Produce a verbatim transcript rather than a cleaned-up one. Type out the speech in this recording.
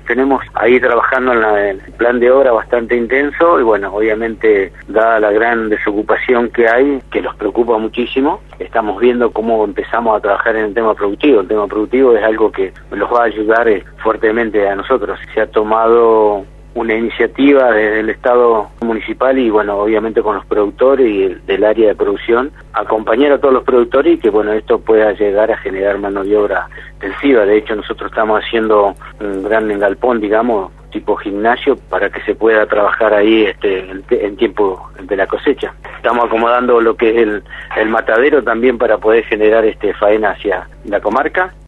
tenemos ahí trabajando en, la, en el plan de obra bastante intenso y bueno, obviamente dada la gran desocupación que hay, que los preocupa muchísimo, estamos viendo cómo empezamos a trabajar en el tema productivo. El tema productivo es algo que nos va a ayudar eh, fuertemente a nosotros. Se ha tomado una iniciativa desde el Estado municipal y bueno, obviamente con los productores y el, del área de producción, acompañar a todos los productores y que bueno, esto pueda llegar a generar mano de obra intensiva. De hecho, nosotros estamos haciendo un gran engalpón, digamos, tipo gimnasio, para que se pueda trabajar ahí este en, en tiempo de la cosecha. Estamos acomodando lo que es el, el matadero también para poder generar este faena hacia la comarca.